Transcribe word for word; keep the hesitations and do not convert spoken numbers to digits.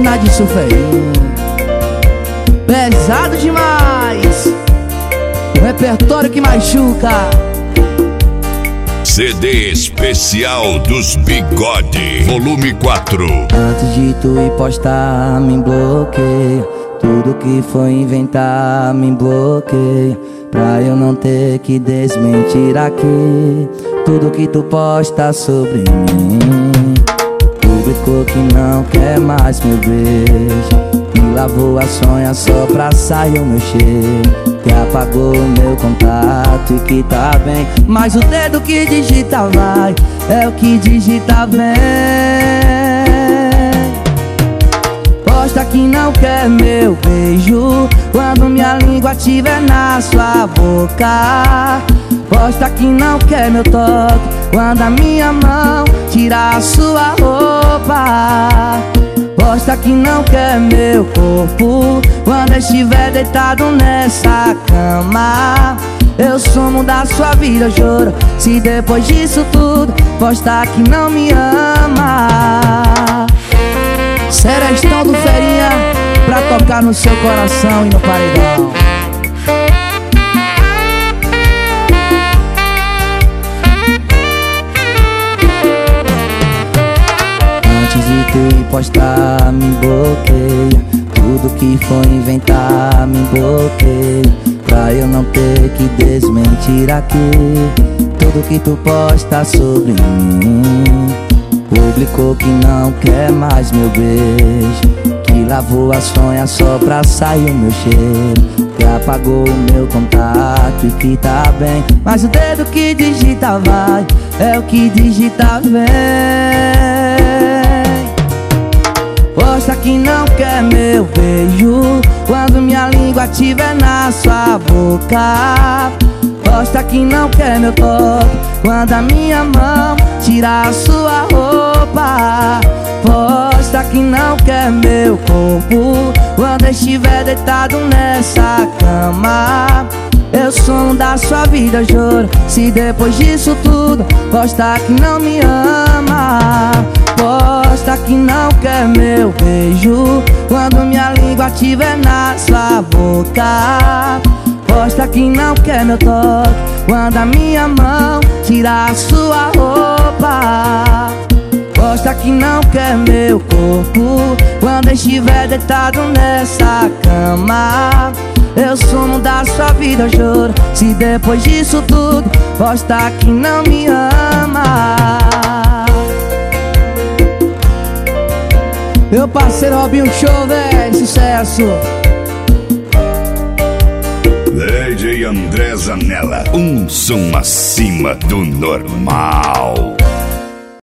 máquina de sofrer. Pesado demais, o repertório que machuca. C D especial dos Bigode, volume quatro. Antes de tu ir postar, me bloqueia. Tudo que foi inventar, me bloqueia. Pra eu não ter que desmentir aqui tudo que tu posta sobre mim. Publicou que não quer mais meu beijo, me lavou a sonha só pra sair o meu cheiro. Que apagou o meu contato e que tá bem, mas o dedo que digita vai, é o que digita vem. Posta que não quer meu beijo quando minha língua tiver na sua boca. Posta que não quer meu toque quando a minha mão tirar a sua roupa. Posta que não quer meu corpo quando estiver deitado nessa cama. Eu sumo da sua vida, juro, se depois disso tudo posta que não me ama. Serestão do Ferinha pra tocar no seu coração e no paredão. Antes de tu ir postar, me bloqueia. Tudo que for inventar, me bloqueia. Pra eu não ter que desmentir aqui tudo que tu posta sobre mim. Publicou que não quer mais meu beijo, que lavou a sonha só pra sair o meu cheiro. Que apagou o meu contato e que tá bem, mas o dedo que digita vai, é o que digita vem. Posta que não quer meu beijo quando minha língua tiver na sua boca. Posta que não quer meu toque quando a minha mão tirar a sua roupa. Posta que não quer meu corpo quando estiver deitado nessa cama. Eu sou um da sua vida, juro, se depois disso tudo posta que não me ama. Posta que não quer meu beijo quando minha língua tiver na sua boca. Posta que não quer meu toque quando a minha mão tirar a sua roupa. Posta que não quer meu corpo quando estiver deitado nessa cama. Eu sumo da sua vida, juro, se depois disso tudo posta que não me ama. Meu parceiro Robinho Show, véi, sucesso. D J André Zanella, um som acima do normal.